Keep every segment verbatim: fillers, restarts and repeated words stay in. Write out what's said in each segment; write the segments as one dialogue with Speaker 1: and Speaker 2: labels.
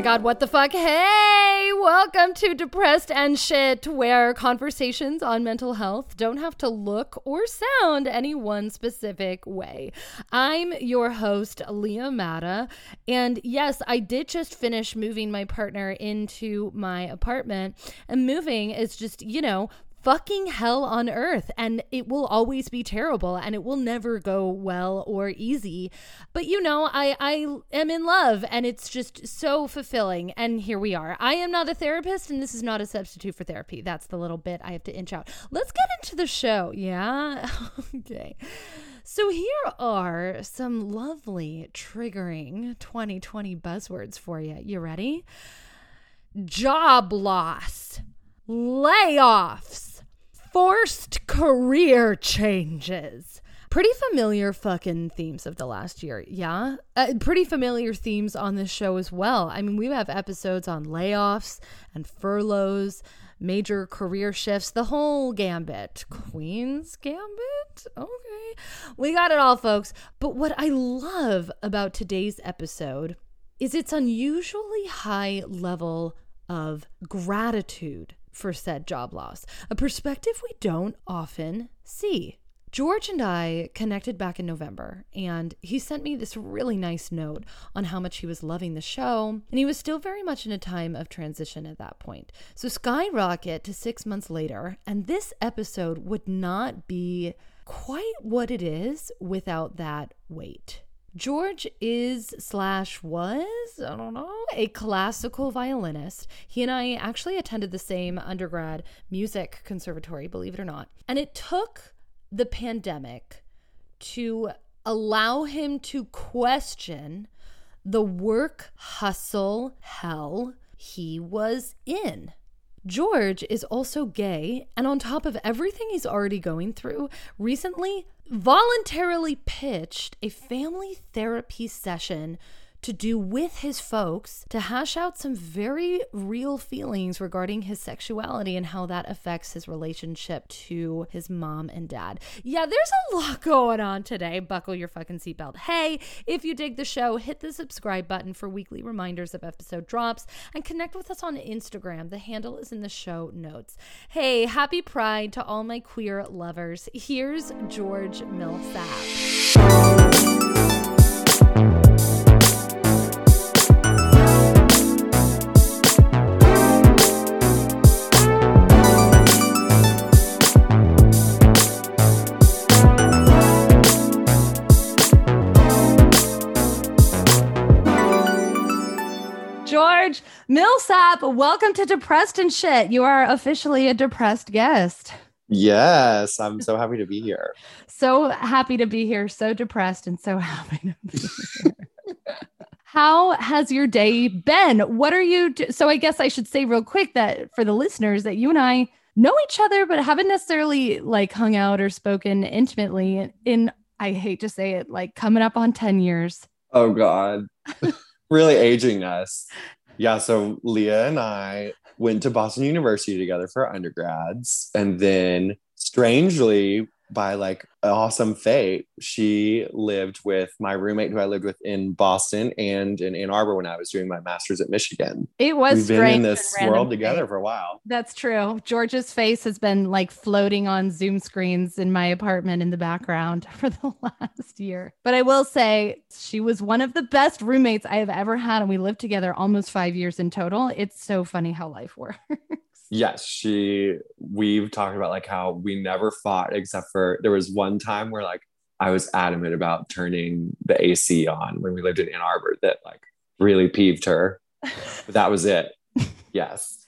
Speaker 1: God, what the fuck? Hey, welcome to Depressed and Shit, where conversations on mental health don't have to look or sound any one specific way. I'm your host, Leah Matta, and yes, I did just finish moving my partner into my apartment, and moving is just, you know, fucking hell on earth, and it will always be terrible, and it will never go well or easy. But you know, I, I am in love, and it's just so fulfilling. And here we are. I am not a therapist, and this is not a substitute for therapy. That's the little bit I have to inch out. Let's get into the show. Yeah. Okay. So here are some lovely, triggering twenty twenty buzzwords for you. You ready? Job loss, layoffs, forced career changes. Pretty familiar fucking themes of the last year, yeah? Uh, pretty familiar themes on this show as well. I mean, we have episodes on layoffs and furloughs, major career shifts, the whole gambit. Queen's Gambit? Okay. We got it all, folks. But what I love about today's episode is its unusually high level of gratitude for said job loss, a perspective we don't often see. George and I connected back in November, and he sent me this really nice note on how much he was loving the show, and he was still very much in a time of transition at that point. So skyrocket to six months later, and this episode would not be quite what it is without that weight. George is slash was, I don't know, a classical violinist. He and I actually attended the same undergrad music conservatory, believe it or not. And it took the pandemic to allow him to question the work hustle hell he was in. George is also gay, and on top of everything he's already going through, recently voluntarily pitched a family therapy session to do with his folks to hash out some very real feelings regarding his sexuality and how that affects his relationship to his mom and dad. Yeah, there's a lot going on today. Buckle your fucking seatbelt. Hey, if you dig the show, hit the subscribe button for weekly reminders of episode drops and connect with us on Instagram. The handle is in the show notes. Hey, happy Pride to all my queer lovers. Here's George Millsap. George Millsap, welcome to Depressed and Shit. You are officially a depressed guest.
Speaker 2: Yes, I'm so happy to be here.
Speaker 1: So happy to be here. So depressed and so happy to be here. How has your day been? What are you do- So I guess I should say real quick that for the listeners that you and I know each other, but haven't necessarily like hung out or spoken intimately in, in I hate to say it, like coming up on ten years.
Speaker 2: Oh God. Really aging us. Yeah, so Leah and I went to Boston University together for our undergrads, and then strangely, by like awesome fate, she lived with my roommate who I lived with in Boston and in Ann Arbor when I was doing my master's at Michigan.
Speaker 1: It was
Speaker 2: We've
Speaker 1: strange
Speaker 2: been in this world together
Speaker 1: fate.
Speaker 2: for a while.
Speaker 1: That's true. George's face has been like floating on Zoom screens in my apartment in the background for the last year. But I will say she was one of the best roommates I have ever had, and we lived together almost five years in total. It's so funny how life works.
Speaker 2: Yes, she, we've talked about like how we never fought except for there was one time where like I was adamant about turning the A C on when we lived in Ann Arbor that like really peeved her. But that was it. Yes.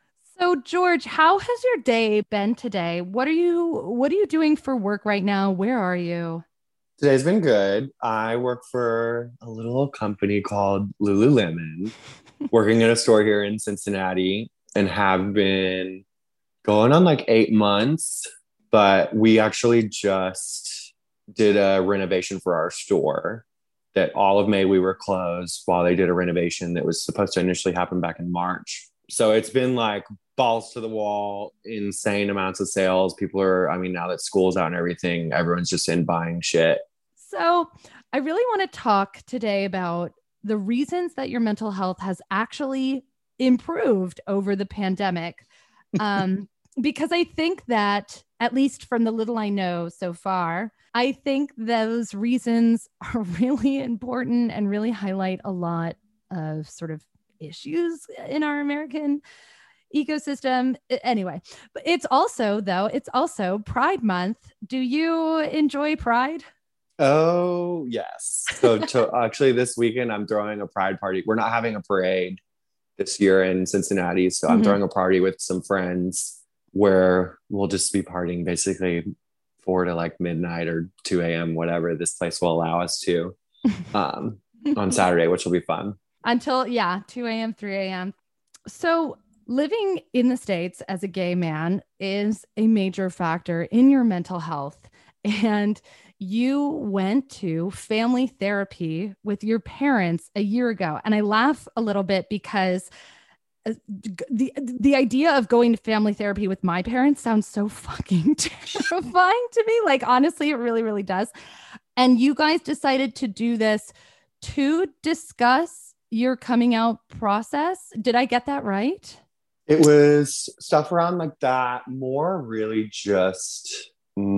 Speaker 1: So George, how has your day been today? What are you, what are you doing for work right now? Where are you?
Speaker 2: Today's been good. I work for a little company called Lululemon, working in a store here in Cincinnati, and have been going on like eight months, but we actually just did a renovation for our store that all of May we were closed while they did a renovation that was supposed to initially happen back in March. So it's been like balls to the wall, insane amounts of sales. People are, I mean, now that school's out and everything, everyone's just in buying shit.
Speaker 1: So I really want to talk today about the reasons that your mental health has actually improved over the pandemic. Um, because I think that, at least from the little I know so far, I think those reasons are really important and really highlight a lot of sort of issues in our American ecosystem. Anyway, but it's also, though, it's also Pride Month. Do you enjoy Pride?
Speaker 2: Oh, yes. So to, actually this weekend, I'm throwing a Pride party. We're not having a parade this year in Cincinnati. So I'm mm-hmm. throwing a party with some friends where we'll just be partying basically four to like midnight or two a.m., whatever this place will allow us to um, on Saturday, which will be fun.
Speaker 1: Until, yeah, two a.m., three a.m. So living in the States as a gay man is a major factor in your mental health. And you went to family therapy with your parents a year ago. And I laugh a little bit because the the idea of going to family therapy with my parents sounds so fucking terrifying to me. Like, honestly, it really, really does. And you guys decided to do this to discuss your coming out process. Did I get that right?
Speaker 2: It was stuff around like that, more really just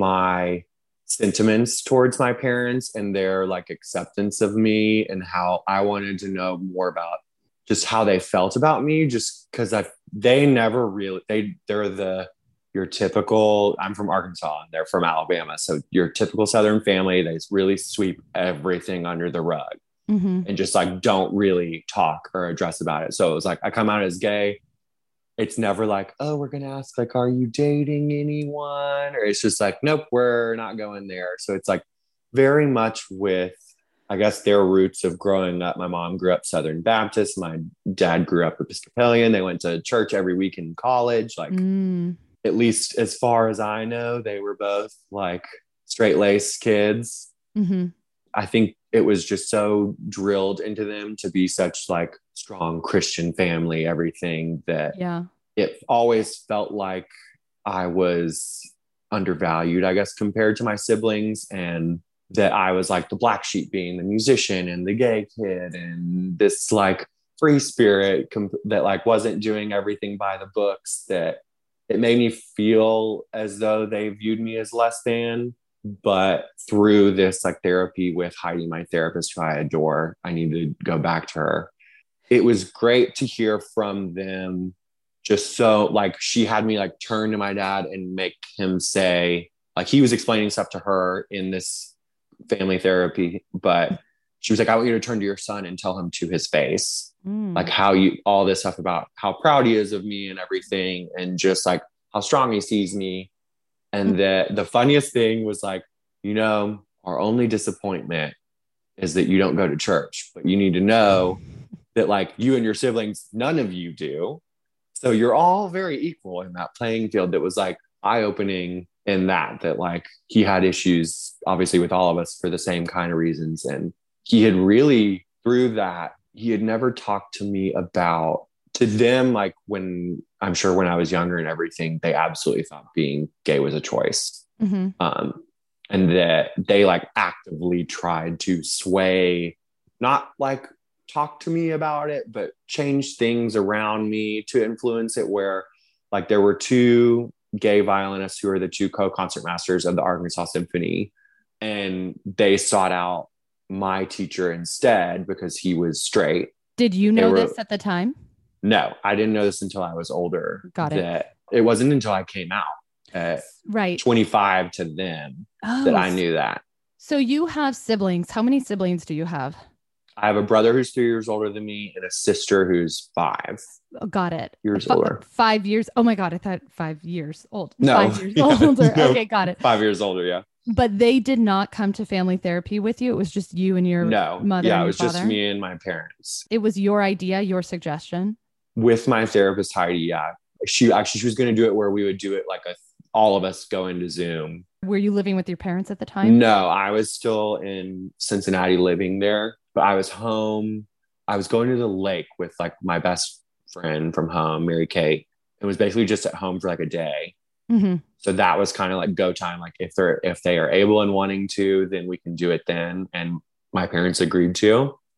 Speaker 2: my sentiments towards my parents and their like acceptance of me, and how I wanted to know more about just how they felt about me, just because I they never really they they're the your typical, I'm from Arkansas and they're from Alabama, so your typical Southern family, they really sweep everything under the rug mm-hmm. and just like don't really talk or address about it. So it was like I come out as gay. It's never like, oh, we're going to ask, like, are you dating anyone? Or it's just like, nope, we're not going there. So it's like very much with, I guess, their roots of growing up. My mom grew up Southern Baptist. My dad grew up Episcopalian. They went to church every week in college. Like, mm. at least as far as I know, they were both like straight-laced kids. Mm-hmm. I think it was just so drilled into them to be such like strong Christian family, everything, that
Speaker 1: yeah.
Speaker 2: it always felt like I was undervalued, I guess, compared to my siblings, and that I was like the black sheep, being the musician and the gay kid and this like free spirit comp- that like wasn't doing everything by the books, that it made me feel as though they viewed me as less than. But through this like therapy with Heidi, my therapist, who I adore, I need to go back to her. It was great to hear from them. Just so like she had me like turn to my dad and make him say, like, he was explaining stuff to her in this family therapy, but she was like, I want you to turn to your son and tell him to his face, mm. like how you, all this stuff about how proud he is of me and everything, and just like how strong he sees me. And the, the funniest thing was like, you know, our only disappointment is that you don't go to church, but you need to know that like you and your siblings, none of you do. So you're all very equal in that playing field. That was like eye-opening in that, that like he had issues obviously with all of us for the same kind of reasons. And he had really, through that, he had never talked to me about, to them, like when, I'm sure when I was younger and everything, they absolutely thought being gay was a choice. Mm-hmm. Um, and that they like actively tried to sway, not like talk to me about it, but change things around me to influence it, where like there were two gay violinists who are the two co-concert masters of the Arkansas Symphony, and they sought out my teacher instead because he was straight.
Speaker 1: Did you know were, this at the time?
Speaker 2: No, I didn't know this until I was older.
Speaker 1: Got it.
Speaker 2: That it wasn't until I came out at
Speaker 1: right.
Speaker 2: twenty-five to them oh, that I knew that.
Speaker 1: So you have siblings. How many siblings do you have?
Speaker 2: I have a brother who's three years older than me and a sister who's five.
Speaker 1: Oh, got it.
Speaker 2: Years
Speaker 1: F-
Speaker 2: older.
Speaker 1: Five years. Oh my God. I thought five years old.
Speaker 2: No.
Speaker 1: Five years
Speaker 2: yeah,
Speaker 1: older.
Speaker 2: no.
Speaker 1: Okay. Got it.
Speaker 2: Five years older. Yeah.
Speaker 1: But they did not come to family therapy with you. It was just you and your
Speaker 2: no.
Speaker 1: mother.
Speaker 2: Yeah.
Speaker 1: And
Speaker 2: it was
Speaker 1: father.
Speaker 2: just me and my parents.
Speaker 1: It was your idea, your suggestion.
Speaker 2: With my therapist, Heidi. Yeah. She actually, she was going to do it where we would do it like a, all of us go into Zoom.
Speaker 1: Were you living with your parents at the time?
Speaker 2: No, I was still in Cincinnati living there, but I was home. I was going to the lake with like my best friend from home, Mary Kate. It was basically just at home for like a day. Mm-hmm. So that was kind of like go time. Like if they're, if they are able and wanting to, then we can do it then. And my parents agreed to.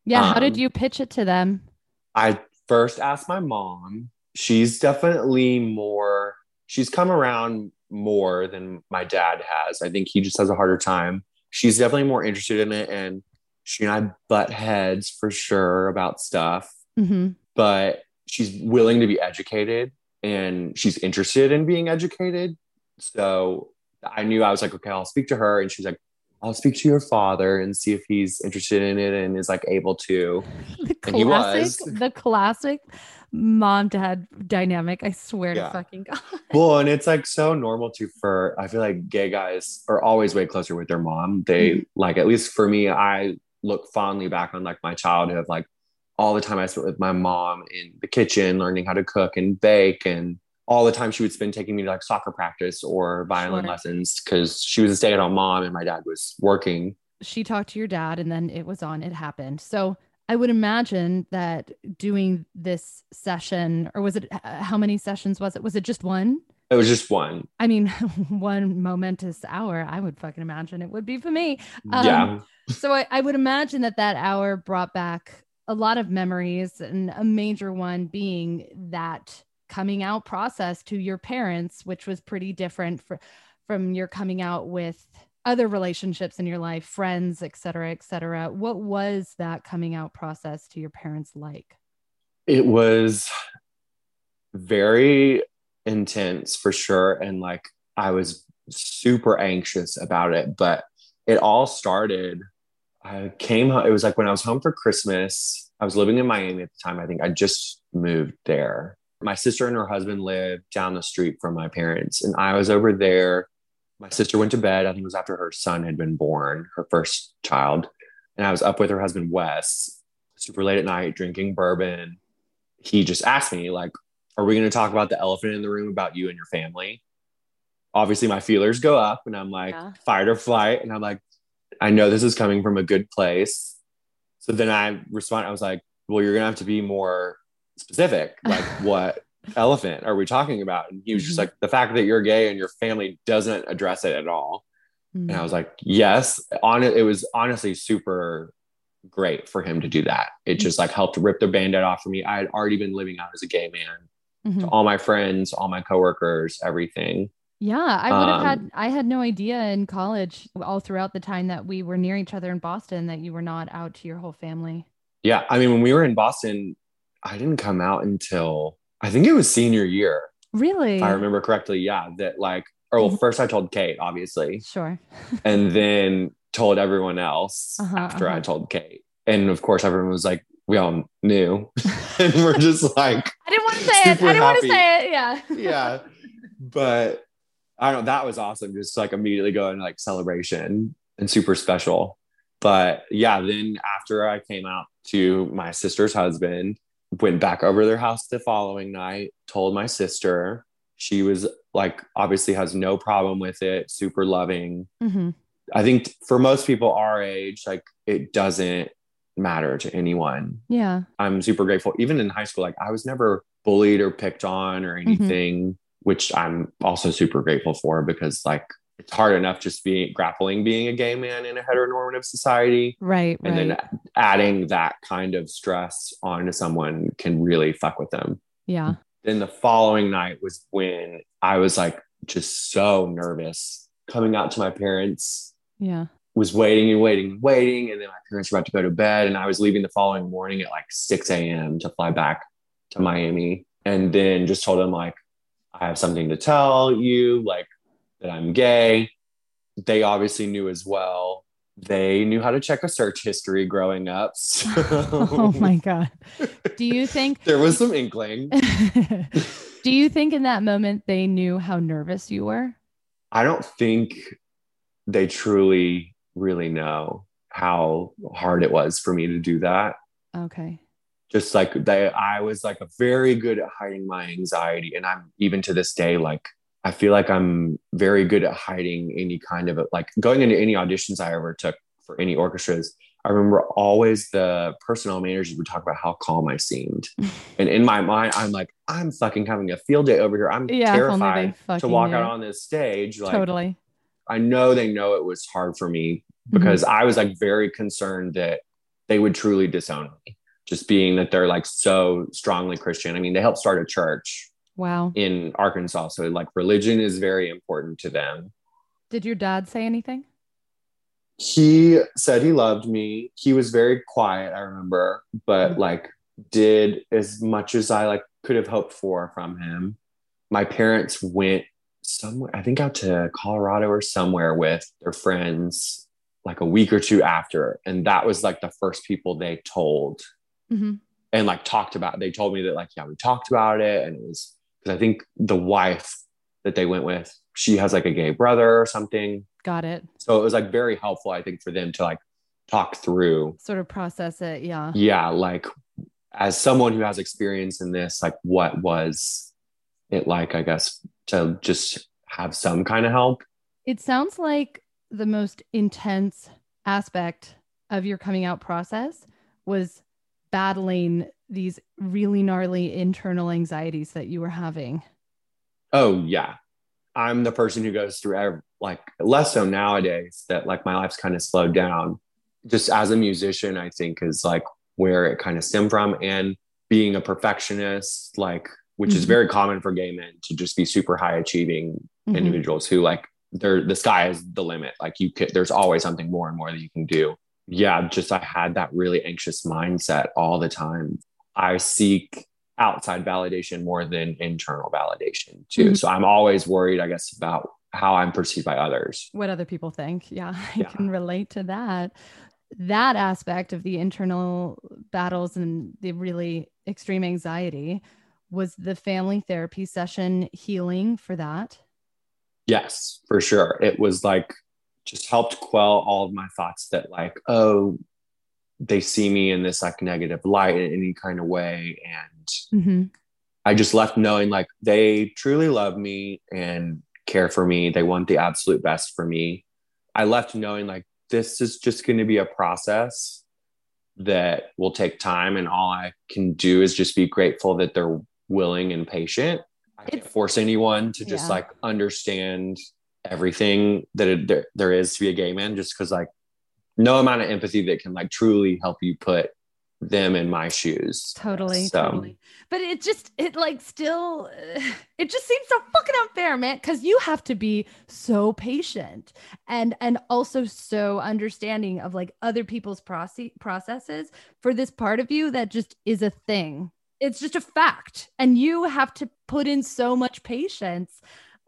Speaker 1: Yeah. How did
Speaker 2: Um,
Speaker 1: you pitch it to them?
Speaker 2: I first asked my mom. She's definitely more, she's come around more than my dad has. I think he just has a harder time. She's definitely more interested in it. And she and I butt heads for sure about stuff,
Speaker 1: Mm-hmm.
Speaker 2: but she's willing to be educated and she's interested in being educated. So I knew I was like, okay, I'll speak to her. And she's like, I'll speak to your father and see if he's interested in it and is like able to.
Speaker 1: The
Speaker 2: And he
Speaker 1: classic,
Speaker 2: was.
Speaker 1: the classic mom dad dynamic. I swear to
Speaker 2: Yeah.
Speaker 1: fucking God.
Speaker 2: Well, and it's like so normal to for I feel like gay guys are always way closer with their mom.
Speaker 1: Mhm.
Speaker 2: They like at least for me, I look fondly back on like my childhood, like all the time I spent with my mom in the kitchen, learning how to cook and bake, and all the time she would spend taking me to like soccer practice or violin
Speaker 1: Sure.
Speaker 2: lessons because she was a stay-at-home mom and my dad was working.
Speaker 1: She talked to your dad and then it was on, it happened. So I would imagine that doing this session, or was it, uh, how many sessions was it? Was it just one?
Speaker 2: It was just one.
Speaker 1: I mean, one momentous hour, I would fucking imagine it would be for me. Um,
Speaker 2: Yeah.
Speaker 1: so I, I would imagine that that hour brought back a lot of memories, and a major one being that coming out process to your parents, which was pretty different for, from your coming out with other relationships in your life, friends, et cetera, et cetera. What was that coming out process to your parents like?
Speaker 2: It was very intense for sure. And like I was super anxious about it, but it all started. I came home, it was like when I was home for Christmas. I was living in Miami at the time. I think I just moved there. My sister and her husband lived down the street from my parents, and I was over there. My sister went to bed. I think it was after her son had been born, her first child. And I was up with her husband, Wes, super late at night, drinking bourbon. He just asked me, like, are we going to talk about the elephant in the room about you and your family? Obviously, my feelers go up and I'm like,
Speaker 1: Yeah.
Speaker 2: fight or flight. And I'm like, I know this is coming from a good place. So then I respond, I was like, well, you're going to have to be more specific. Like, what elephant are we talking about? And he was just
Speaker 1: Mhm.
Speaker 2: like, the fact that you're gay and your family doesn't address it at all.
Speaker 1: Mm.
Speaker 2: And I was like, yes. On it, it was honestly super great for him to do that. It just like helped rip the band-aid off for me. I had already been living out as a gay man
Speaker 1: Mhm.
Speaker 2: to all my friends, all my coworkers, everything.
Speaker 1: Yeah, I would have
Speaker 2: Um,
Speaker 1: had, I had no idea in college, all throughout the time that we were near each other in Boston, that you were not out to your whole family.
Speaker 2: Yeah. I mean, when we were in Boston, I didn't come out until I think it was senior year,
Speaker 1: Really?
Speaker 2: if I remember correctly. Yeah. That like, or well,
Speaker 1: Mhm.
Speaker 2: first I told Kate, obviously,
Speaker 1: Sure.
Speaker 2: and then told everyone else
Speaker 1: Uh-huh,
Speaker 2: after
Speaker 1: uh-huh.
Speaker 2: I told Kate. And of course, everyone was like, we all knew. And we're just like,
Speaker 1: I didn't want to say it.
Speaker 2: super
Speaker 1: I didn't want to
Speaker 2: happy.
Speaker 1: say it. Yeah.
Speaker 2: Yeah. But I don't know, that was awesome. Just like immediately going like celebration and super special. But yeah, then after I came out to my sister's husband, went back over to their house the following night, told my sister. She was like, obviously has no problem with it, super loving.
Speaker 1: Mhm.
Speaker 2: I think for most people our age, like it doesn't matter to anyone.
Speaker 1: Yeah.
Speaker 2: I'm super grateful. Even in high school, like I was never bullied or picked on or anything, which I'm also super grateful for because like it's hard enough just being grappling being a gay man in a heteronormative society.
Speaker 1: Right.
Speaker 2: And
Speaker 1: Right.
Speaker 2: then adding that kind of stress onto someone can really fuck with them.
Speaker 1: Yeah.
Speaker 2: Then the following night was when I was like just so nervous coming out to my parents.
Speaker 1: Yeah.
Speaker 2: Was waiting and waiting and waiting. And then my parents were about to go to bed. And I was leaving the following morning at like six a.m. to fly back to Miami. And then just told them, like, I have something to tell you, like that I'm gay. They obviously knew as well. They knew how to check a search history growing up. So
Speaker 1: Oh my God. Do you think
Speaker 2: there was some inkling.
Speaker 1: Do you think in that moment they knew how nervous you were?
Speaker 2: I don't think they truly really know how hard it was for me to do that.
Speaker 1: Okay.
Speaker 2: Just like they, I was like a very good at hiding my anxiety. And I'm even to this day, like, I feel like I'm very good at hiding any kind of like going into any auditions I ever took for any orchestras. I remember always the personnel managers would talk about how calm I seemed. And in my mind, I'm like, I'm fucking having a field day over here. I'm
Speaker 1: Yeah, if only they
Speaker 2: terrified to
Speaker 1: fucking
Speaker 2: walk
Speaker 1: knew.
Speaker 2: out on this stage. Like,
Speaker 1: Totally.
Speaker 2: I know they know it was hard for me because I was like very concerned that they would truly disown me, just being that they're like so strongly Christian. I mean, they helped start a church
Speaker 1: Wow.
Speaker 2: in Arkansas. So like religion is very important to them.
Speaker 1: Did your dad say anything?
Speaker 2: He said he loved me. He was very quiet, I remember, but
Speaker 1: Mm-hmm.
Speaker 2: like did as much as I like could have hoped for from him. My parents went somewhere, I think out to Colorado or somewhere with their friends like a week or two after. And that was like the first people they told
Speaker 1: Mm-hmm.
Speaker 2: and like talked about. They told me that like, yeah, we talked about it. And it was because I think the wife that they went with, she has like a gay brother or something.
Speaker 1: Got it.
Speaker 2: So it was like very helpful, I think, for them to like talk through.
Speaker 1: Sort of process it. Yeah.
Speaker 2: Yeah. Like as someone who has experience in this, like what was it like, I guess, to just have some kind of help?
Speaker 1: It sounds like the most intense aspect of your coming out process was battling these really gnarly internal anxieties that you were having.
Speaker 2: Oh, yeah. I'm the person who goes through every, like less so nowadays that like my life's kind of slowed down. Just as a musician, I think is like where it kind of stemmed from. And being a perfectionist, like, which
Speaker 1: Mm-hmm.
Speaker 2: is very common for gay men to just be super high achieving
Speaker 1: Mm-hmm.
Speaker 2: individuals who like they're the sky is the limit. Like you could, there's always something more and more that you can do. Yeah, just I had that really anxious mindset all the time. I seek outside validation more than internal validation too.
Speaker 1: Mm-hmm.
Speaker 2: So I'm always worried, I guess, about how I'm perceived by others.
Speaker 1: What other people think. Yeah, I
Speaker 2: Yeah.
Speaker 1: can relate to that. That aspect of the internal battles and the really extreme anxiety, was the family therapy session healing for that?
Speaker 2: Yes, for sure. It was like just helped quell all of my thoughts that like, oh, they see me in this like negative light in any kind of way. And
Speaker 1: Mm-hmm.
Speaker 2: I just left knowing like they truly love me and care for me. They want the absolute best for me. I left knowing like this is just going to be a process that will take time. And all I can do is just be grateful that they're willing and patient. I can't
Speaker 1: It's-
Speaker 2: force anyone to just
Speaker 1: Yeah.
Speaker 2: like understand everything that it, there, there is to be a gay man, just because like no amount of empathy that can like truly help you put them in my shoes.
Speaker 1: Totally,
Speaker 2: So,
Speaker 1: totally. But it just, it like still, uh, it just seems so fucking unfair, man. Cause you have to be so patient and, and also so understanding of like other people's process processes for this part of you that just is a thing. It's just a fact. And you have to put in so much patience.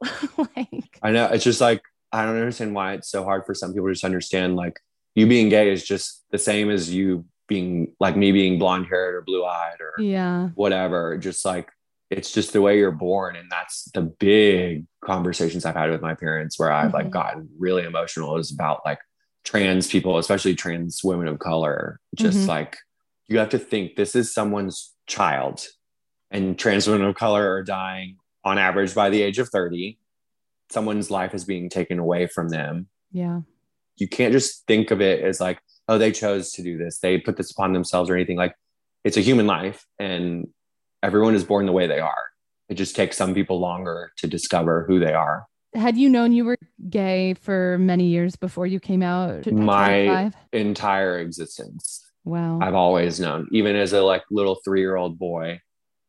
Speaker 1: Like,
Speaker 2: I know it's just like, I don't understand why it's so hard for some people to just understand like you being gay is just the same as you being like me being blonde haired or blue eyed or
Speaker 1: yeah.
Speaker 2: whatever. Just like it's just the way you're born. And that's the big conversations I've had with my parents where I've
Speaker 1: Mhm.
Speaker 2: like gotten really emotional is about like trans people, especially trans women of color. Just
Speaker 1: Mhm.
Speaker 2: like you have to think this is someone's child, and trans women of color are dying on average by the age of thirty. Someone's life is being taken away from them.
Speaker 1: Yeah.
Speaker 2: You can't just think of it as like, oh, they chose to do this, they put this upon themselves or anything. Like it's a human life and everyone is born the way they are. It just takes some people longer to discover who they are.
Speaker 1: Had you known you were gay for many years before you came out? at
Speaker 2: My
Speaker 1: twenty-five?
Speaker 2: entire existence,
Speaker 1: Wow.
Speaker 2: I've always known, even as a like little three-year-old boy.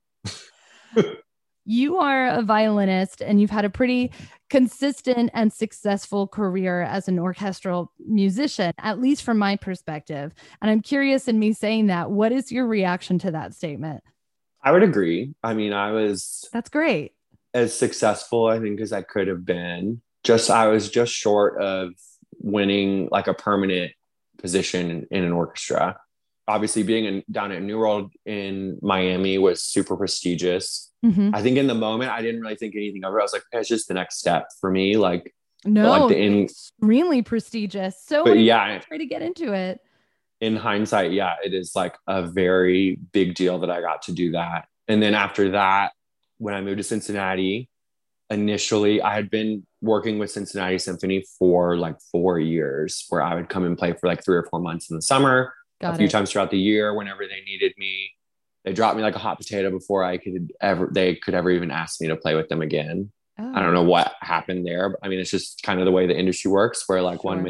Speaker 1: You are a violinist and you've had a pretty consistent and successful career as an orchestral musician, at least from my perspective. And I'm curious, in me saying that, what is your reaction to that statement?
Speaker 2: I would agree. I mean, I was
Speaker 1: That's great.
Speaker 2: as successful, I think, as I could have been. Just I was just short of winning like a permanent position in, in an orchestra. Obviously, being in, down at New World in Miami was super prestigious.
Speaker 1: Mhm.
Speaker 2: I think in the moment, I didn't really think anything of it. I was like, okay, it's just the next step for me. Like,
Speaker 1: No,
Speaker 2: like the in,
Speaker 1: extremely prestigious. So
Speaker 2: but
Speaker 1: many
Speaker 2: yeah,
Speaker 1: people try to get into it.
Speaker 2: in hindsight, yeah, it is like a very big deal that I got to do that. And then after that, when I moved to Cincinnati, initially I had been working with Cincinnati Symphony for like four years, where I would come and play for like three or four months in the summer,
Speaker 1: Got
Speaker 2: a few
Speaker 1: it.
Speaker 2: times throughout the year whenever they needed me. They dropped me like a hot potato before I could ever, they could ever even ask me to play with them again.
Speaker 1: Oh,
Speaker 2: I don't know what happened there, but I mean, it's just kind of the way the industry works, where like one
Speaker 1: Sure.
Speaker 2: minute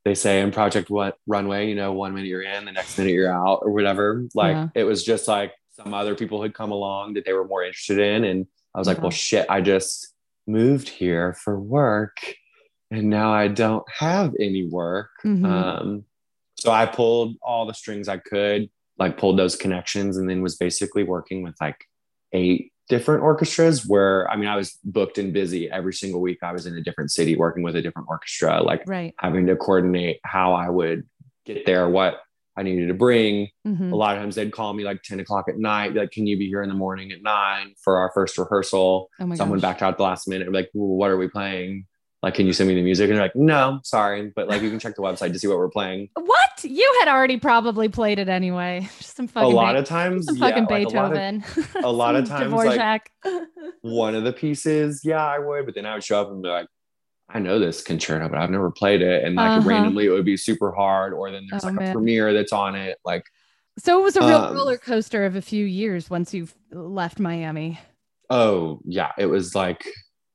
Speaker 2: they say in Project What Runway, you know, one minute you're in, the next minute you're out or whatever. Like
Speaker 1: Yeah.
Speaker 2: it was just like some other people had come along that they were more interested in. And I was like,
Speaker 1: Yeah.
Speaker 2: well, shit, I just moved here for work and now I don't have any work.
Speaker 1: Mhm.
Speaker 2: Um, so I pulled all the strings I could, like pulled those connections, and then was basically working with like eight different orchestras where, I mean, I was booked and busy every single week. I was in a different city working with a different orchestra, like
Speaker 1: Right.
Speaker 2: having to coordinate how I would get there, what I needed to bring.
Speaker 1: Mhm.
Speaker 2: A lot of times they'd call me like ten o'clock at night, be like, can you be here in the morning at nine for our first rehearsal?
Speaker 1: Oh my
Speaker 2: Someone
Speaker 1: gosh.
Speaker 2: backed out at the last minute. I'm like, well, what are we playing? Like, can you send me the music? And they're like, no, sorry. But like, you can check the website to see what we're playing.
Speaker 1: What? You had already probably played it anyway. Just some fucking
Speaker 2: A lot
Speaker 1: Be-
Speaker 2: of times,
Speaker 1: some
Speaker 2: yeah,
Speaker 1: fucking
Speaker 2: like,
Speaker 1: Beethoven.
Speaker 2: A lot of, a lot of times, like
Speaker 1: Dvorak.
Speaker 2: one of the pieces, yeah, I would. But then I would show up and be like, I know this concerto, but I've never played it. And like
Speaker 1: Uh-huh.
Speaker 2: randomly it would be super hard. Or then there's
Speaker 1: Oh,
Speaker 2: like
Speaker 1: man.
Speaker 2: a premiere that's on it. Like,
Speaker 1: So it was a real
Speaker 2: um,
Speaker 1: roller coaster of a few years once you've left Miami.
Speaker 2: Oh, yeah. It was like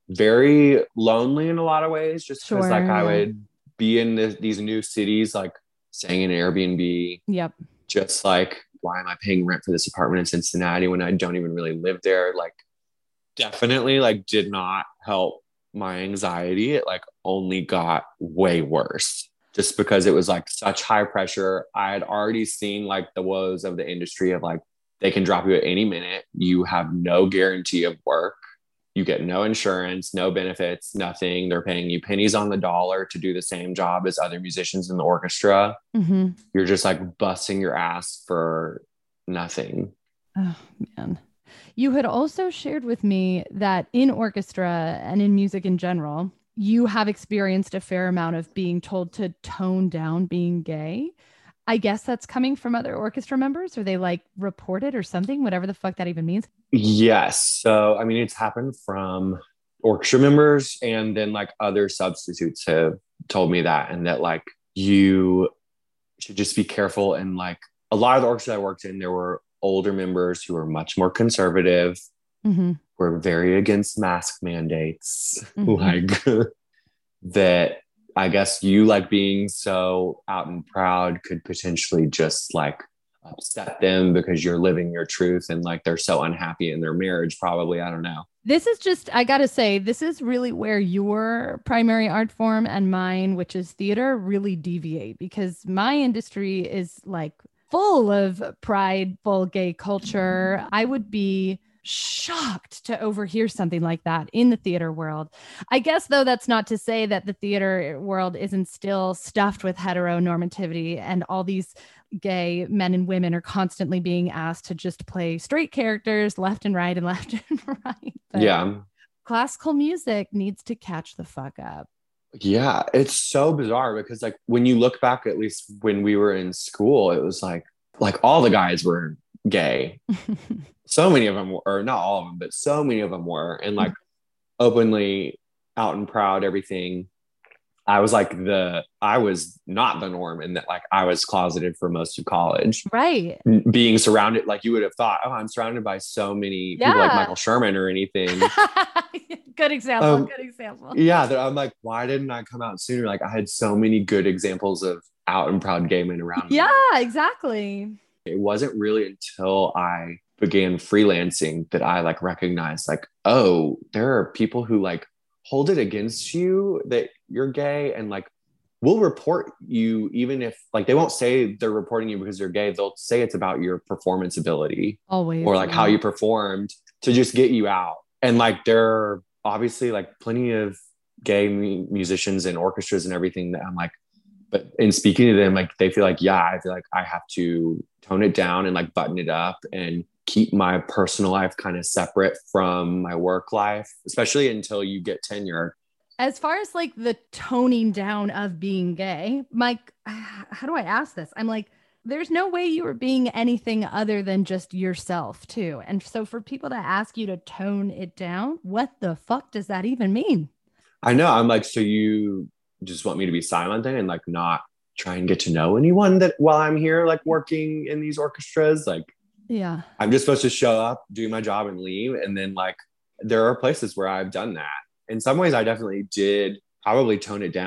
Speaker 2: very lonely in a lot of ways, just because
Speaker 1: Sure,
Speaker 2: like I
Speaker 1: yeah.
Speaker 2: would be in this, these new cities, like staying in Airbnb,
Speaker 1: Yep.
Speaker 2: just like, why am I paying rent for this apartment in Cincinnati when I don't even really live there? Like, definitely like did not help my anxiety. It like only got way worse just because it was like such high pressure. I had already seen like the woes of the industry of like, they can drop you at any minute. You have no guarantee of work. You get no insurance, no benefits, nothing. They're paying you pennies on the dollar to do the same job as other musicians in the orchestra.
Speaker 1: Mm-hmm.
Speaker 2: You're just like busting your ass for nothing.
Speaker 1: Oh, man. You had also shared with me that in orchestra and in music in general, you have experienced a fair amount of being told to tone down being gay. I guess that's coming from other orchestra members, or they like reported or something, whatever the fuck that even means.
Speaker 2: Yes. So, I mean, it's happened from orchestra members, and then like other substitutes have told me that, and that like you should just be careful. And like a lot of the orchestra I worked in, there were older members who were much more conservative,
Speaker 1: Mm-hmm.
Speaker 2: were very against mask mandates,
Speaker 1: Mhm.
Speaker 2: like that. I guess you like being so out and proud could potentially just like upset them because you're living your truth, and like they're so unhappy in their marriage, probably. I don't know.
Speaker 1: This is just, I gotta say, this is really where your primary art form and mine, which is theater, really deviate, because my industry is like full of prideful gay culture. I would be shocked to overhear something like that in the theater world. I guess, though, that's not to say that the theater world isn't still stuffed with heteronormativity, and all these gay men and women are constantly being asked to just play straight characters left and right and left and right. But
Speaker 2: Yeah.
Speaker 1: classical music needs to catch the fuck up.
Speaker 2: Yeah. It's so bizarre because like when you look back, at least when we were in school, it was like, like all the guys were gay. So many of them were, or not all of them, but so many of them were, and like openly out and proud, everything. I was like the, I was not the norm in that like I was closeted for most of college.
Speaker 1: Right.
Speaker 2: Being surrounded, like you would have thought, oh, I'm surrounded by so many
Speaker 1: Yeah.
Speaker 2: people like Michael Sherman or anything.
Speaker 1: Good example.
Speaker 2: Um,
Speaker 1: good example.
Speaker 2: Yeah. That I'm like, why didn't I come out sooner? Like I had so many good examples of out and proud gay men around me.
Speaker 1: Yeah, exactly.
Speaker 2: It wasn't really until I began freelancing that I like recognized like, oh, there are people who like hold it against you that you're gay, and like will report you even if like they won't say they're reporting you because you're gay. They'll say it's about your performance ability
Speaker 1: Always.
Speaker 2: or like
Speaker 1: yeah.
Speaker 2: how you performed to just get you out. And like there are obviously like plenty of gay mu- musicians and orchestras and everything that I'm like, but in speaking to them, like they feel like, yeah, I feel like I have to tone it down and like button it up and keep my personal life kind of separate from my work life, especially until you get tenure.
Speaker 1: As far as like the toning down of being gay, Mike, how do I ask this? I'm like, there's no way you were being anything other than just yourself too. And so for people to ask you to tone it down, what the fuck does that even mean?
Speaker 2: I know. I'm like, so you just want me to be silent then and like not try and get to know anyone that while I'm here, like working in these orchestras? Like,
Speaker 1: yeah,
Speaker 2: I'm just supposed to show up, do my job and leave. And then like, there are places where I've done that. In some ways, I definitely did probably tone it down.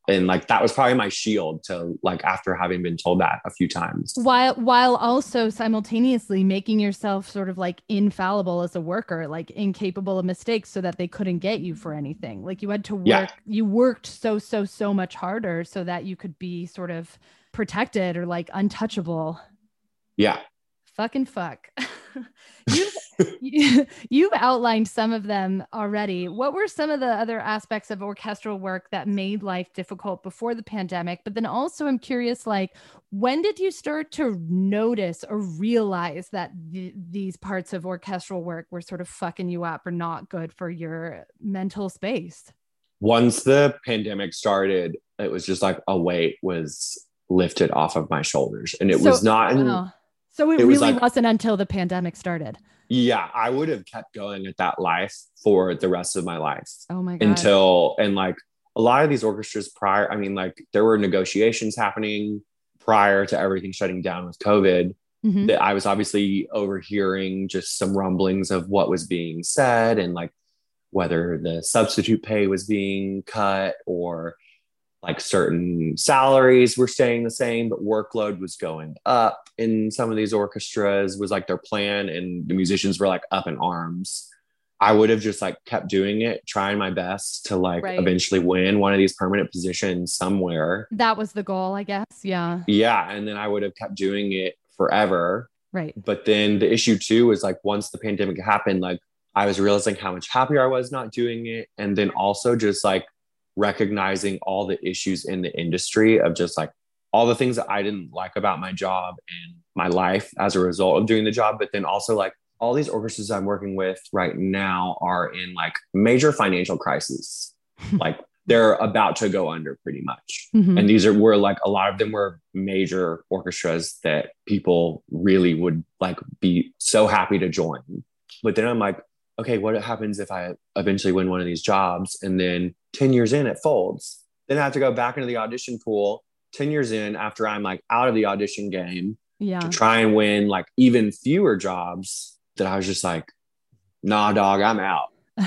Speaker 2: And like that was probably my shield to like after having been told that a few times.
Speaker 1: While while also simultaneously making yourself sort of like infallible as a worker, like incapable of mistakes so that they couldn't get you for anything. Like you had to work,
Speaker 2: Yeah.
Speaker 1: you worked so, so, so much harder so that you could be sort of protected or like untouchable.
Speaker 2: Yeah.
Speaker 1: Fucking fuck. You've, you, you've outlined some of them already. What were some of the other aspects of orchestral work that made life difficult before the pandemic? But then also I'm curious, like, when did you start to notice or realize that th- these parts of orchestral work were sort of fucking you up or not good for your mental space?
Speaker 2: Once the pandemic started, it was just like a weight was lifted off of my shoulders. And it
Speaker 1: So-
Speaker 2: was not in,
Speaker 1: wow. So it,
Speaker 2: It was
Speaker 1: really
Speaker 2: like-
Speaker 1: wasn't until the pandemic started.
Speaker 2: yeah, I would have kept going at that life for the rest of my life
Speaker 1: Oh my God.
Speaker 2: until, and like a lot of these orchestras prior, I mean, like there were negotiations happening prior to everything shutting down with COVID.
Speaker 1: Mhm.
Speaker 2: That I was obviously overhearing just some rumblings of what was being said and like whether the substitute pay was being cut or like certain salaries were staying the same, but workload was going up in some of these orchestras was like their plan. And the musicians were like up in arms. I would have just like kept doing it, trying my best to like
Speaker 1: Right.
Speaker 2: eventually win one of these permanent positions somewhere.
Speaker 1: That was the goal, I guess. Yeah.
Speaker 2: Yeah. And then I would have kept doing it forever.
Speaker 1: Right.
Speaker 2: But then the issue too was like once the pandemic happened, like I was realizing how much happier I was not doing it. And then also just like recognizing all the issues in the industry of just like all the things that I didn't like about my job and my life as a result of doing the job. But then also like all these orchestras I'm working with right now are in like major financial crises. Like they're about to go under pretty much.
Speaker 1: Mhm.
Speaker 2: And these are were like a lot of them were major orchestras that people really would like be so happy to join. But then I'm like, okay, what happens if I eventually win one of these jobs and then ten years in it folds? Then I have to go back into the audition pool ten years in after I'm like out of the audition game
Speaker 1: Yeah.
Speaker 2: to try and win like even fewer jobs. That I was just like, nah, dog, I'm out.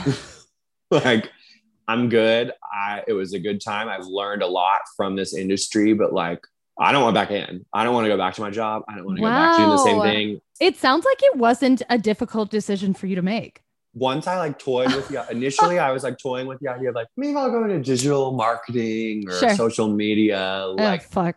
Speaker 2: Like, I'm good. I it was a good time. I've learned a lot from this industry, but like I don't want back in. I don't want to go back to my job. I don't want to go back to doing the same
Speaker 1: Wow.
Speaker 2: thing.
Speaker 1: It sounds like it wasn't a difficult decision for you to make.
Speaker 2: Once I like toyed with the initially I was like toying with the idea of like maybe I'll go into digital marketing or
Speaker 1: Sure.
Speaker 2: social media, like
Speaker 1: oh, fuck.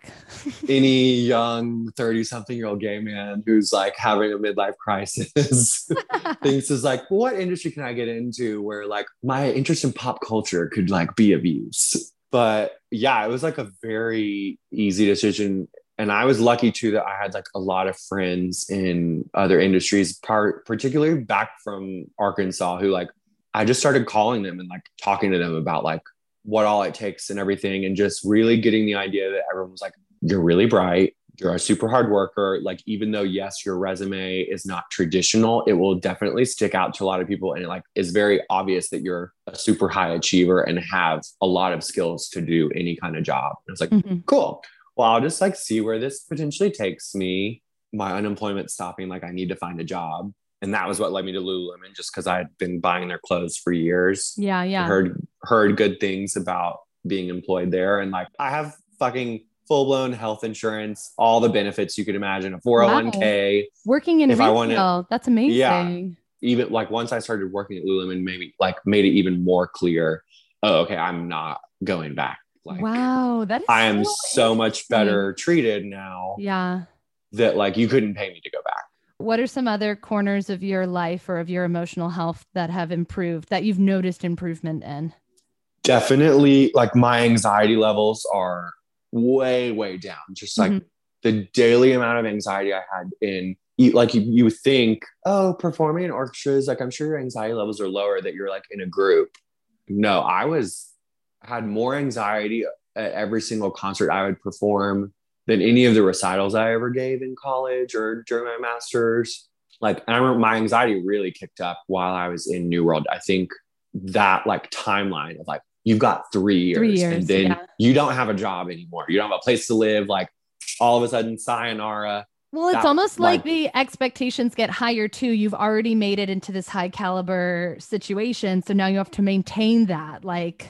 Speaker 2: any young thirty something year old gay man who's like having a midlife crisis thinks is like, what industry can I get into where like my interest in pop culture could like be of use? But yeah, it was like a very easy decision. And I was lucky too that I had like a lot of friends in other industries, part particularly back from Arkansas, who like I just started calling them and like talking to them about like what all it takes and everything, and just really getting the idea that everyone was like, you're really bright, you're a super hard worker. Like, even though yes, your resume is not traditional, it will definitely stick out to a lot of people, and it like is very obvious that you're a super high achiever and have a lot of skills to do any kind of job. And it's like,
Speaker 1: Mhm.
Speaker 2: cool. Well, I'll just like see where this potentially takes me. My unemployment stopping, like I need to find a job. And that was what led me to Lululemon, just because I had been buying their clothes for years.
Speaker 1: Yeah. Yeah.
Speaker 2: Heard heard good things about being employed there. And like I have fucking full-blown health insurance, all the benefits you could imagine, a four oh one k.
Speaker 1: Working in
Speaker 2: If I
Speaker 1: retail.
Speaker 2: wanna-
Speaker 1: That's amazing.
Speaker 2: Even like once I started working at Lululemon, maybe like made it even more clear, oh, okay, I'm not going back. Like
Speaker 1: Wow. That is
Speaker 2: I am
Speaker 1: so
Speaker 2: so much
Speaker 1: interesting.
Speaker 2: better treated now
Speaker 1: Yeah.
Speaker 2: that like you couldn't pay me to go back.
Speaker 1: What are some other corners of your life or of your emotional health that have improved, that you've noticed improvement in?
Speaker 2: Definitely, like my anxiety levels are way, way down. Just like
Speaker 1: Mhm.
Speaker 2: the daily amount of anxiety I had in, you- like you, you think, oh, performing in orchestras, like I'm sure your anxiety levels are lower that you're like in a group. No, I was, had more anxiety at every single concert I would perform than any of the recitals I ever gave in college or during my master's. Like, I remember my anxiety really kicked up while I was in New World. I think that like timeline of like, you've got three years,
Speaker 1: Three years,
Speaker 2: and then
Speaker 1: yeah.
Speaker 2: you don't have a job anymore. You don't have a place to live. Like all of a sudden, sayonara.
Speaker 1: Well, it's
Speaker 2: That,
Speaker 1: almost like,
Speaker 2: like-
Speaker 1: the expectations get higher too. You've already made it into this high caliber situation. So now you have to maintain that. Like,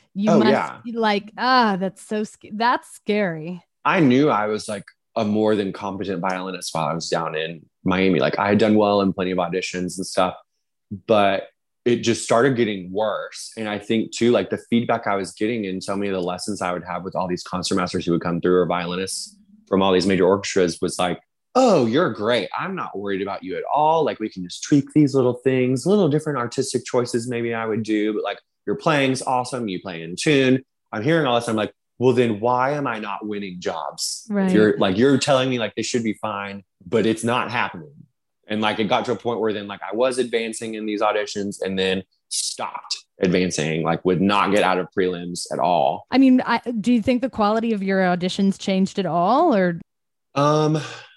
Speaker 1: you
Speaker 2: Oh,
Speaker 1: must
Speaker 2: yeah.
Speaker 1: be like, ah, that's so, sc- that's scary.
Speaker 2: I knew I was like a more than competent violinist while I was down in Miami. Like I had done well in plenty of auditions and stuff, but it just started getting worse. And I think too, like the feedback I was getting in so many of the lessons I would have with all these concertmasters who would come through, or violinists from all these major orchestras, was like, oh, you're great. I'm not worried about you at all. Like we can just tweak these little things, little different artistic choices maybe I would do, but like your playing's awesome. You play in tune. I'm hearing all this. I'm like, well, then why am I not winning jobs?
Speaker 1: Right.
Speaker 2: If you're like, you're telling me like they should be fine, but it's not happening. And like, it got to a point where then like I was advancing in these auditions and then stopped advancing, like would not get out of prelims at all.
Speaker 1: I mean, I, do you think the quality of your auditions changed at all, or?
Speaker 2: Um,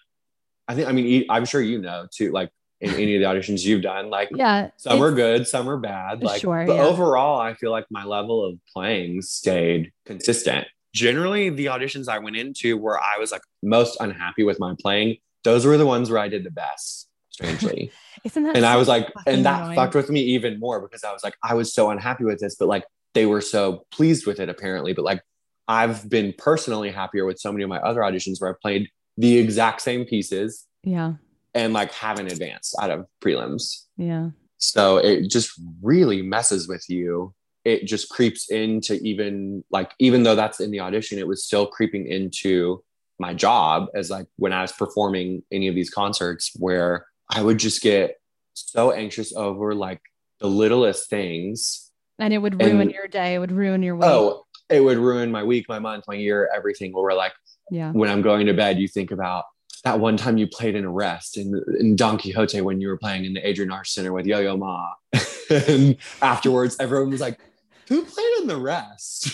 Speaker 2: I think, I mean, I'm sure, you know, too, like in any of the auditions you've done, like
Speaker 1: yeah,
Speaker 2: some are good, some are bad. Like,
Speaker 1: sure,
Speaker 2: but
Speaker 1: yeah.
Speaker 2: overall, I feel like my level of playing stayed consistent. Generally, the auditions I went into where I was like most unhappy with my playing, those were the ones where I did the best, strangely.
Speaker 1: Isn't that?
Speaker 2: And
Speaker 1: so
Speaker 2: I was like, and that
Speaker 1: annoying?
Speaker 2: fucked with me even more because I was like, I was so unhappy with this, but like they were so pleased with it apparently. But like I've been personally happier with so many of my other auditions where I played the exact same pieces.
Speaker 1: Yeah.
Speaker 2: And like haven't advanced out of prelims.
Speaker 1: Yeah.
Speaker 2: So it just really messes with you. It just creeps into even like, even though that's in the audition, it was still creeping into my job as like when I was performing any of these concerts where I would just get so anxious over like the littlest things.
Speaker 1: And it would ruin
Speaker 2: and,
Speaker 1: your day. It would ruin your week.
Speaker 2: Oh, it would ruin my week, my month, my year, everything. Where like,
Speaker 1: yeah,
Speaker 2: when I'm going to bed, you think about that one time you played in Arrest in, in Don Quixote when you were playing in the Adrian Arch Center with Yo-Yo Ma. And afterwards, everyone was like, who played in the rest?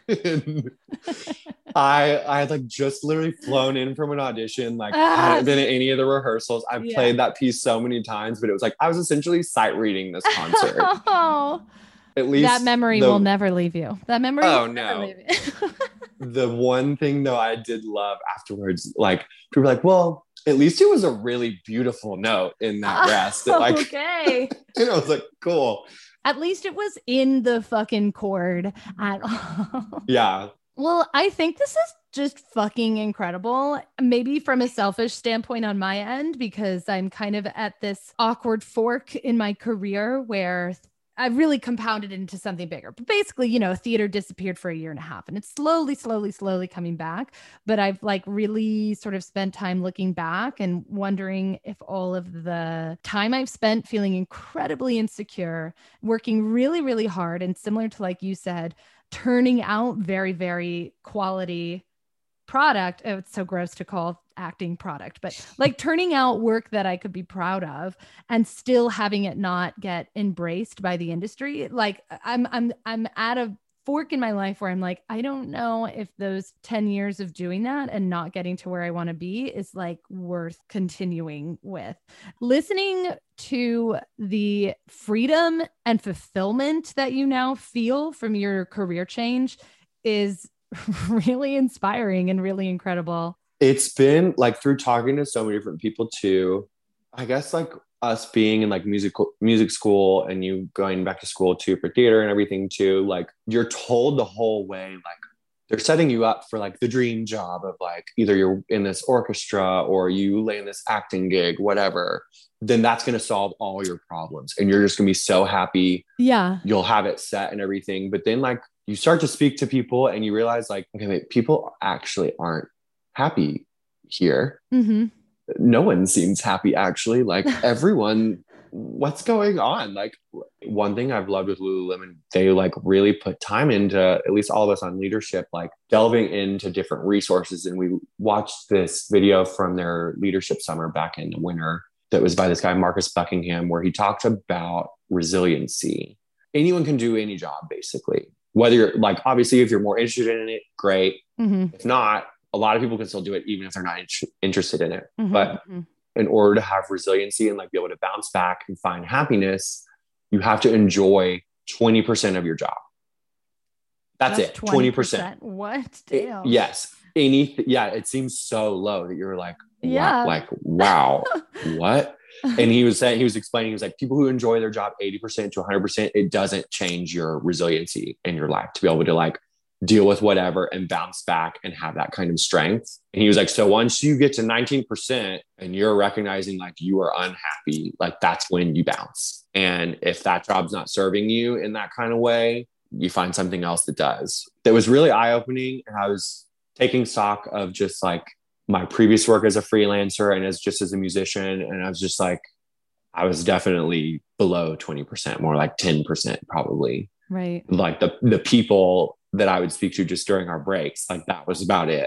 Speaker 2: I I had like just literally flown in from an audition, like ah, hadn't been at any of the rehearsals. I've yeah. played that piece so many times, but it was like I was essentially sight reading this concert.
Speaker 1: Oh,
Speaker 2: at least
Speaker 1: that memory the, will never leave you. That memory.
Speaker 2: Oh
Speaker 1: will
Speaker 2: no.
Speaker 1: Never leave you.
Speaker 2: The one thing though I did love afterwards, like people were like, well, at least it was a really beautiful note in that rest.
Speaker 1: Oh,
Speaker 2: like,
Speaker 1: okay.
Speaker 2: And I was like, cool.
Speaker 1: At least it was in the fucking chord at all.
Speaker 2: Yeah.
Speaker 1: Well, I think this is just fucking incredible. Maybe from a selfish standpoint on my end, because I'm kind of at this awkward fork in my career where I really compounded into something bigger. But basically, you know, theater disappeared for a year and a half and it's slowly, slowly, slowly coming back. But I've like really sort of spent time looking back and wondering if all of the time I've spent feeling incredibly insecure, working really, really hard, and similar to like you said, turning out very, very quality product. Oh, it's so gross to call acting product, but like turning out work that I could be proud of and still having it not get embraced by the industry. Like I'm, I'm, I'm at a fork in my life where I'm like, I don't know if those ten years of doing that and not getting to where I want to be is like worth continuing with. Listening to the freedom and fulfillment that you now feel from your career change is really inspiring and really incredible.
Speaker 2: It's been like through talking to so many different people too, I guess like us being in like musical music school and you going back to school too for theater and everything too, like you're told the whole way, like they're setting you up for like the dream job of like either you're in this orchestra or you land this acting gig, whatever, then that's going to solve all your problems and you're just going to be so happy.
Speaker 1: Yeah.
Speaker 2: You'll have it set and everything. But then like you start to speak to people and you realize like, okay, wait, people actually aren't happy here.
Speaker 1: Mm-hmm.
Speaker 2: No one seems happy actually. Like everyone, what's going on? Like one thing I've loved with Lululemon, they like really put time into, at least all of us on leadership, like delving into different resources. And we watched this video from their leadership summer back in the winter that was by this guy, Marcus Buckingham, where he talked about resiliency. Anyone can do any job basically, whether you're like, obviously if you're more interested in it, great.
Speaker 1: Mm-hmm.
Speaker 2: If not, a lot of people can still do it even if they're not in- interested in it.
Speaker 1: Mm-hmm,
Speaker 2: but
Speaker 1: mm-hmm.
Speaker 2: in order to have resiliency and like be able to bounce back and find happiness, you have to enjoy twenty percent of your job. That's
Speaker 1: Just
Speaker 2: it. twenty percent.
Speaker 1: What? Damn.
Speaker 2: It, yes. Anything. Yeah. It seems so low that you're like,
Speaker 1: yeah,
Speaker 2: wow, like, wow, what? And he was saying, he was explaining, he was like, people who enjoy their job eighty percent to one hundred percent, it doesn't change your resiliency in your life to be able to like deal with whatever and bounce back and have that kind of strength. And he was like, so once you get to nineteen percent and you're recognizing like you are unhappy, like that's when you bounce. And if that job's not serving you in that kind of way, you find something else that does. That was really eye-opening. And I was taking stock of just like my previous work as a freelancer and as just as a musician. And I was just like, I was definitely below twenty percent, more like ten percent probably.
Speaker 1: Right.
Speaker 2: Like the, the people that I would speak to just during our breaks, like that was about it.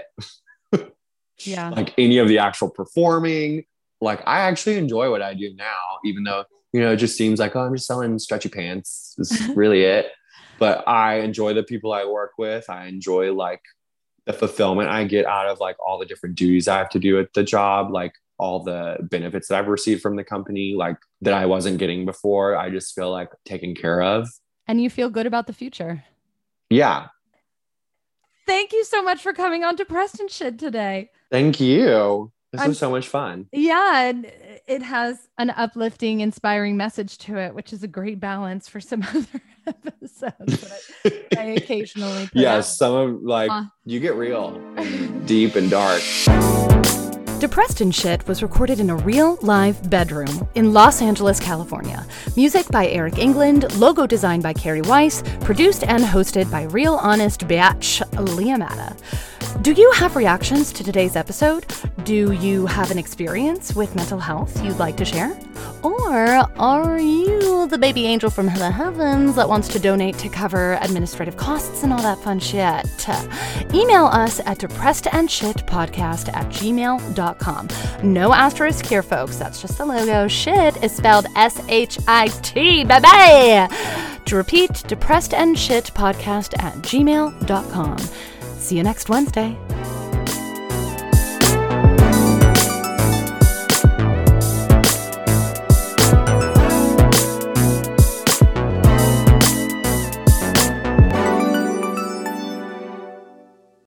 Speaker 1: Yeah.
Speaker 2: Like any of the actual performing, like I actually enjoy what I do now, even though, you know, it just seems like, oh, I'm just selling stretchy pants. This is really it. But I enjoy the people I work with. I enjoy like the fulfillment I get out of like all the different duties I have to do at the job, like all the benefits that I've received from the company, like that I wasn't getting before. I just feel like taken care of.
Speaker 1: And you feel good about the future.
Speaker 2: Yeah.
Speaker 1: Thank you so much for coming on Depressed and Shit today.
Speaker 2: Thank you. This
Speaker 1: I'm,
Speaker 2: was so much fun.
Speaker 1: Yeah. And it has an uplifting, inspiring message to it, which is a great balance for some other episodes that I, I occasionally put
Speaker 2: yeah,
Speaker 1: out.
Speaker 2: some of like uh, you get real and deep and dark.
Speaker 1: Depressed and Shit was recorded in a real live bedroom in Los Angeles, California. Music by Eric England, logo design by Carrie Weiss, produced and hosted by Real Honest Biatch Liamata. Do you have reactions to today's episode? Do you have an experience with mental health you'd like to share? Or are you the baby angel from the heavens that wants to donate to cover administrative costs and all that fun shit? Email us at depressedandshitpodcast at gmail dot com. No asterisk here, folks. That's just the logo. Shit is spelled S H I T, baby! To repeat, depressedandshitpodcast at gmail dot com. See you next Wednesday.